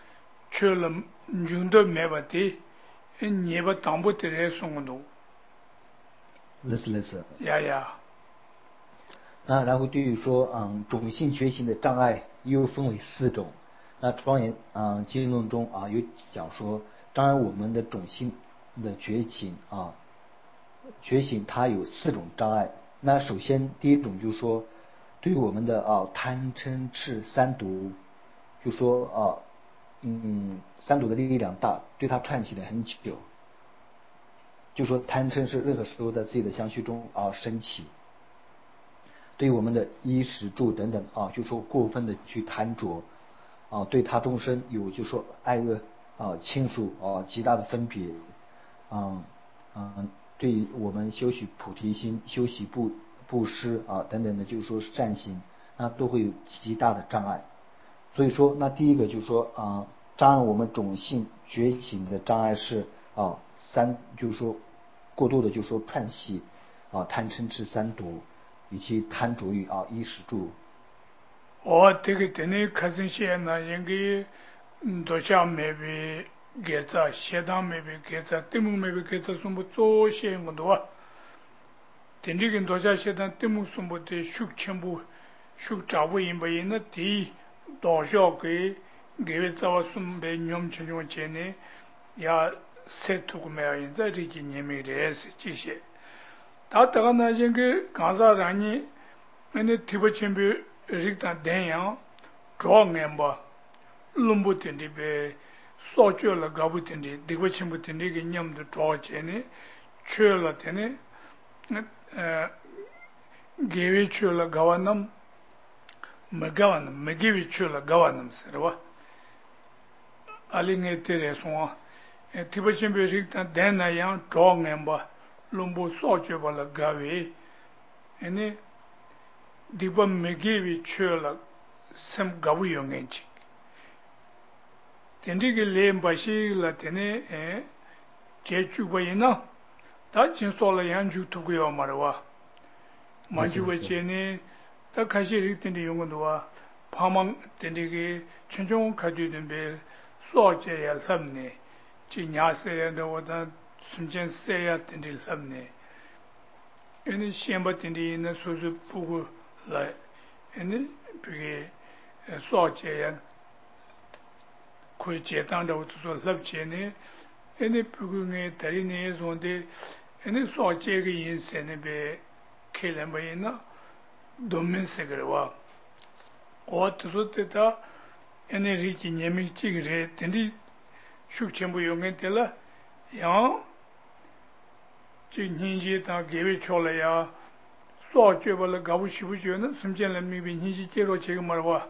Cholam Jundo Mevati and Neva Tambo Teresondo. 类似类似。 呀呀。 那然后对于说嗯种姓觉醒的障碍又分为四种。那庄严嗯经论中啊有讲说，当然我们的种姓的觉醒啊觉醒它有四种障碍。那首先第一种就是说，对于我们的啊贪嗔痴三毒，就说啊嗯三毒的力量大，对它串起了很久。就说贪嗔是任何时候在自己的相续中啊升起。对于我们的衣食住等等啊，就说过分的去贪着啊，对他众生有就说爱恶啊亲属啊极大的分别，嗯嗯，对于我们修习菩提心、修习布布施啊等等的，就是说善行，那都会有极大的障碍。所以说，那第一个就是说啊，障碍我们种姓觉醒的障碍是啊三，就是说过度的就是说串系啊贪嗔痴三毒。以及贪着于啊衣食住。 我这个等于开始些呢，应该多少没被给着，适当没被给着，对木没被给着，什么做些么多。等这个多少适当对木什么的修全部修找不赢不赢那地多少给给找什么被娘亲种钱呢？也塞土个没有赢，在这几年没得是这些。다 다가나 징게 가자라니 근데 티버침비 릭다 대야 조명바 lumbutindibe 소주라 가부틴디 디버침부틴디 냠도 조체네 추라 테네 에 게위 추라 가완남 마가완 메기위 추라 가완남 서와 알링에 테레소 티버침비 릭다 대나야 조명바 lumbu soche bala gawe ene diba megevi chola sem gawu yongenchi tendi ge lemba shi la tene e jechu bayina ta jinso la yanju tugu yo marwa manju weche ne ta kashi rik tendi yongondo wa pamang tendi ge chenchong kadu denbe soche ya lamne chi nyase ya do da sumchen seya tendi lamne ene shenpa tendi ina susu pugu la ene pigi soche ya kui che tangda utu su lab che ne ene pugu nge tari ne sonde ene soche ge yin se ne be kele mai na domin segrewa o to te ta energy ki nyemi chigre tendi shukchembu yongen tela ya ji ninji ta gewe chola ya so jebal gabu shibu jena sumjen la mi bi ninji jero chega marwa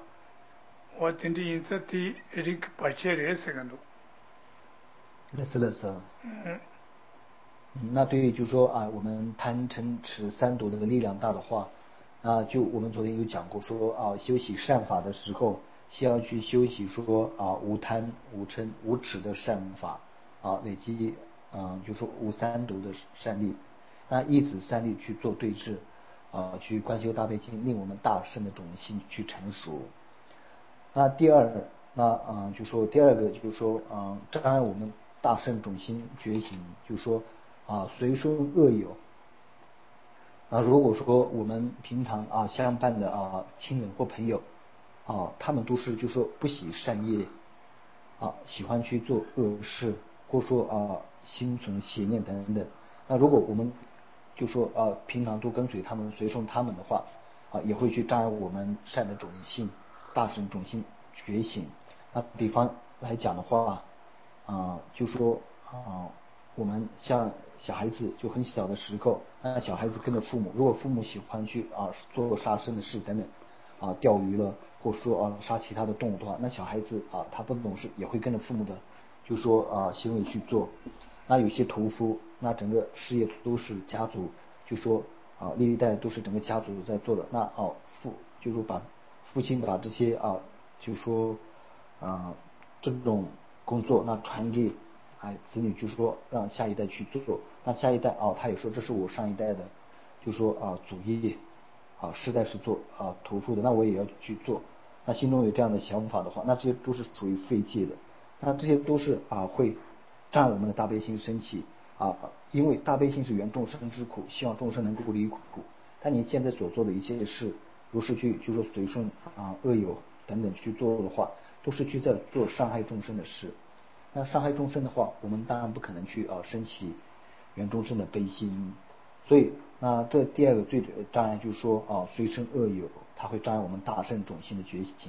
o tendi insa ti rik parchere segando 类似类似。嗯，那对于就是说啊，我们贪嗔痴三毒的力量大的话，啊，就我们昨天有讲过说啊，修习善法的时候，需要去修习说啊无贪无嗔无耻的善法啊，累积嗯，就说无三毒的善力，那一子三力去做对治啊，去观修大悲心，令我们大圣的种性去成熟。那第二，那嗯，就说第二个就是说嗯，障碍我们大圣种心觉醒，就是说啊，随顺恶友。啊，如果说我们平常啊相伴的啊亲人或朋友啊，他们都是就说不喜善业啊，喜欢去做恶事，或说啊心存邪念等等。那如果我们就说啊平常都跟随他们随从他们的话啊，也会去障碍我们善的种性大圣种性觉醒。那比方来讲的话啊，就说啊。我们像小孩子就很小的时候，那小孩子跟着父母，如果父母喜欢去啊做杀生的事等等，啊钓鱼了，或者说啊杀其他的动物的话，那小孩子啊他不懂事也会跟着父母的，就说啊行为去做。那有些屠夫，那整个事业都是家族，就说啊历历代代都是整个家族在做的。那哦父就说把父亲把这些啊就说啊这种工作那传给。哎，子女就说让下一代去做，那下一代哦，他也说这是我上一代的，就说啊祖业啊世代是做啊屠夫的，那我也要去做。那心中有这样的想法的话，那这些都是属于废戒的，那这些都是啊会让我们的大悲心升起啊，因为大悲心是缘众生之苦，希望众生能够离苦。但你现在所做的一切事，如是去就说随顺啊恶友等等去做的话，都是去在做伤害众生的事。那伤害众生的话，我们当然不可能去啊升起缘众生的悲心，所以那这第二个最障碍就是说啊随身恶友，它会障碍我们大圣种性的觉醒。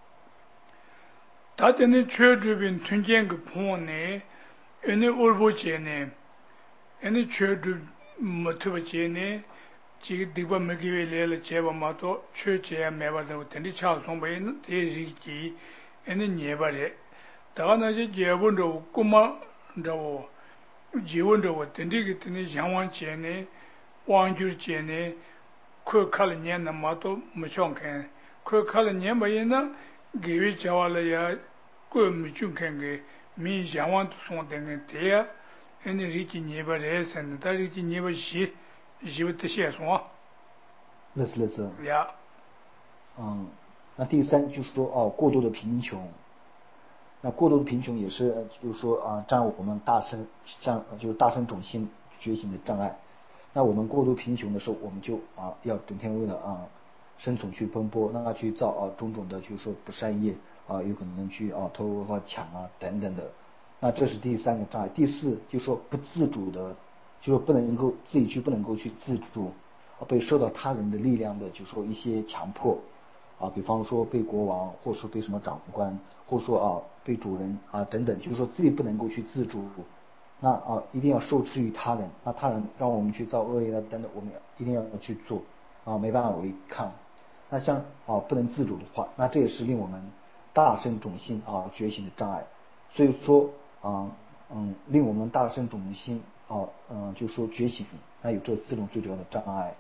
大家呢确这边推荐个朋呢，人家二不节呢，人家确这没特别节呢，这个地方没给来了，节吧嘛多，确节没把这个等你查送呗，那这是节，人家捏吧的。다가 나지 제본도 꼬마 저거 지원도 된디기 때문에 장원제네 왕주제네 그 칼년나 마도 무청케 그 칼년 뭐이나 기위 자와라야 그 무청케게 미 장원도 송된게 돼야 애니 리치 니버레선 다리치 니버시 지부터 시에서 类似类似。 呀， 嗯，那第三就是说哦过度的贫穷。那过度的贫穷也是，就是说啊，障碍我们大生像就是大生种性觉醒的障碍。那我们过度贫穷的时候，我们就啊要整天为了啊生存去奔波，那去造啊种种的，就是说不善业啊，有可能去啊偷啊抢啊等等的。那这是第三个障碍。第四就是说不自主的，就是说不能够自己去不能够去自主，啊被受到他人的力量的，就是说一些强迫。啊，比方说被国王，或者说被什么长官，或者说啊被主人啊等等，就是说自己不能够去自主，那啊一定要受制于他人，那他人让我们去造恶业啊等等，我们一定要去做啊，没办法违抗。那像啊不能自主的话，那这也是令我们大圣种性啊觉醒的障碍。所以说啊嗯令我们大圣种性啊嗯就说觉醒，那有这四种最主要的障碍。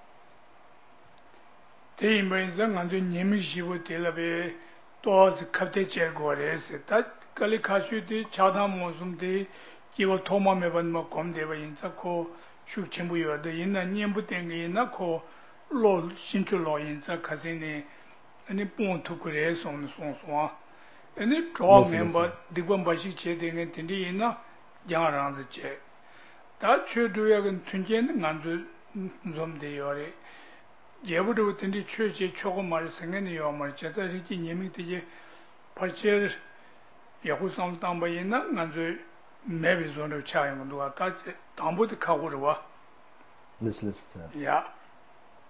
这门子俺就年米西部得了呗，多是看得见过的是，他这里看书的查他么什么的，结果托马没办么讲的吧，因这可书全部有的，因那念不定的，那可老新出老因这可是呢，你本土过来送的送送，你找面包地方把些钱的呢，天天因那两样子钱，他全都要跟春节的俺就嗯什么的要的。예부도 된디 최제 초고 말 생각이 요 말. 제가 이렇게 님이 되게 발제 야구상 담바이나 간저 매비존을 차용도 왔다 담보도 가고로 와. 类似类似的。 呀。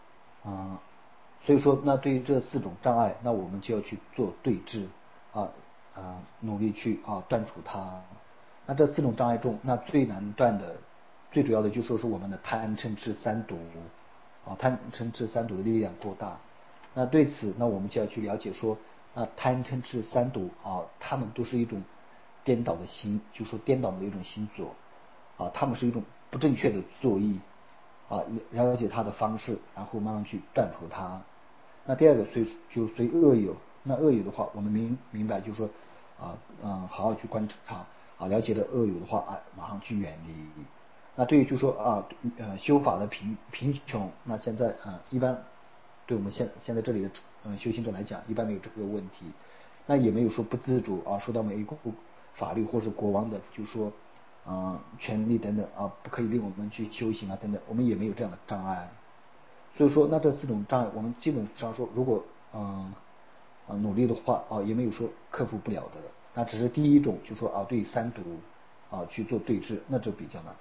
啊，所以说那对于这四种障碍，那我们就要去做对治啊啊，努力去啊断除它。那这四种障碍中，那最难断的，最主要的就说是我们的贪嗔痴三毒啊，贪嗔痴三毒的力量过大。那对此，那我们就要去了解说，那贪嗔痴三毒啊，他们都是一种颠倒的心，就说颠倒的一种心所啊，他们是一种不正确的作意啊，了解它的方式，然后慢慢去断除它。那第二个随就随恶友，那恶友的话，我们明明白就是说啊嗯，好好去观察啊，了解了恶友的话啊，马上去远离。那对于就说啊呃修法的贫贫穷，那现在啊一般对我们现现在这里的嗯修行者来讲，一般没有这个问题。那也没有说不自主啊，受到美国法律或是国王的就说啊、呃、权利等等啊，不可以令我们去修行啊等等，我们也没有这样的障碍。所以说，那这四种障碍，我们基本上说，如果嗯啊努力的话啊，也没有说克服不了的。那只是第一种，就说啊对三毒啊去做对治，那这比较难。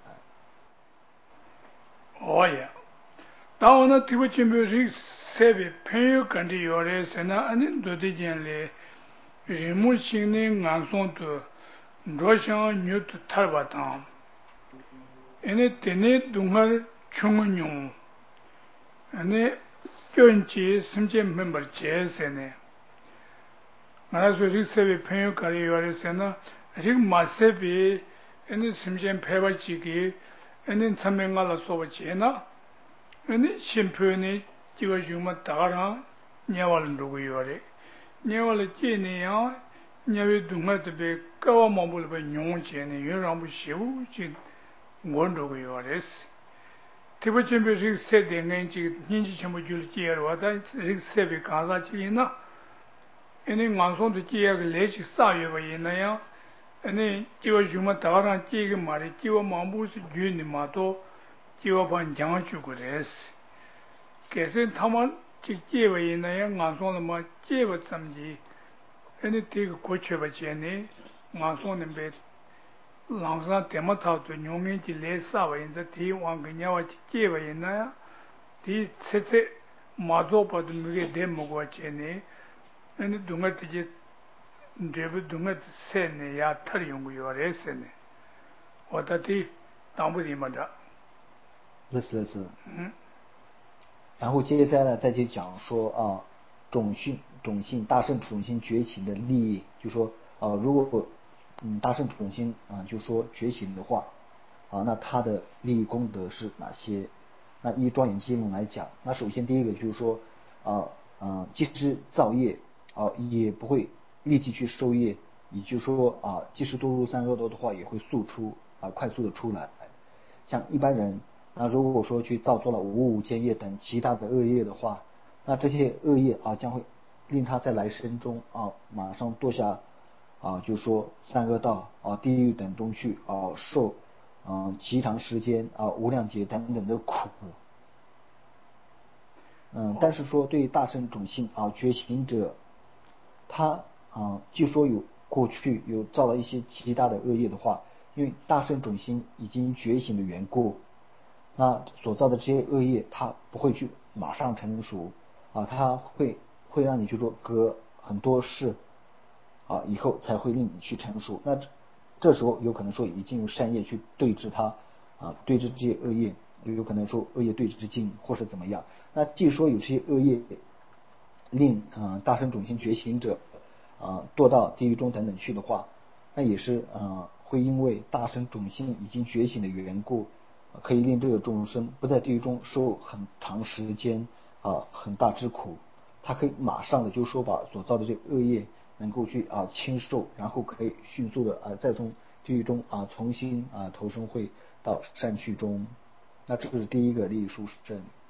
哦呀，当我那对不起没有人设备朋友跟着要来，现在俺们都得见来，人们心里暗送的，若想女的太不当，因为对你东儿穷牛，俺们经济甚至没没节省呢。俺说这设备朋友跟着要来，现在这个马设备，俺们甚至拍不起个，俺们成本俺了说不钱呢。ane 심표에 지가 좀 따라 냐와는 누구 요래 냐와를 제네야 냐외 동마드베 까와 마불베 용제네 요람부 시우 지 원도고 요래스 티버쯤베 세대는지 닌지 전부 줄 지야로 와다 세베 가사지나 ane 만송도 지야가 레시 사여가 있나요 ane 지가 좀 따라 지가 말이 지와 마부스 주니 마도 지와 반 장주고 그랬어. कैसे थमान चिक्की वही नया गांसों ने मां चेव समझी ऐने तेग कुछ बचे ने गांसों ने बे लांसा तेमा था तो न्योंगे चिले सा वही इंसे थी वहाँ गन्या वाच चेव वही नया थी से से माधो पद मुझे दे मुगवाचे ने ऐने दुंगा तिजे ड्रेब दुंगा से ने या थर योंगु योरे से ने वाता थी तांबु दी मदा 类似类似。嗯。然后接下来再去讲说啊，种姓种姓大圣种姓觉醒的利益，就说啊，如果嗯大圣种姓啊，就说觉醒的话啊，那它的利益功德是哪些？那依庄严经论来讲，那首先第一个就是说啊啊，即使造业啊，也不会立即去收业，也就是说啊，即使堕入三恶道的话，也会速出啊，快速的出来。像一般人。那如果说去造作了五五奸业等其他的恶业的话，那这些恶业啊将会令他在来生中啊马上堕下啊，就说三恶道啊、地狱等中去啊，受嗯极长时间啊、无量劫等等的苦。嗯，但是说对于大圣种姓啊觉醒者，他啊据说有过去有造了一些其他的恶业的话，因为大圣种姓已经觉醒的缘故。那所造的这些恶业，它不会去马上成熟啊，它会会让你去说隔很多世啊以后才会令你去成熟。那这这时候有可能说已经有善业去对治它啊，对治这些恶业，有可能说恶业对治尽或是怎么样。那既说有这些恶业令啊大圣种姓觉醒者啊堕到地狱中等等去的话，那也是啊会因为大圣种姓已经觉醒的缘故。可以令这个众生不在地狱中受很长时间啊很大之苦，他可以马上的就说把所造的这个恶业能够去啊轻受，然后可以迅速的啊再从地狱中啊重新啊投生会到善趣中，那这是第一个利益殊胜。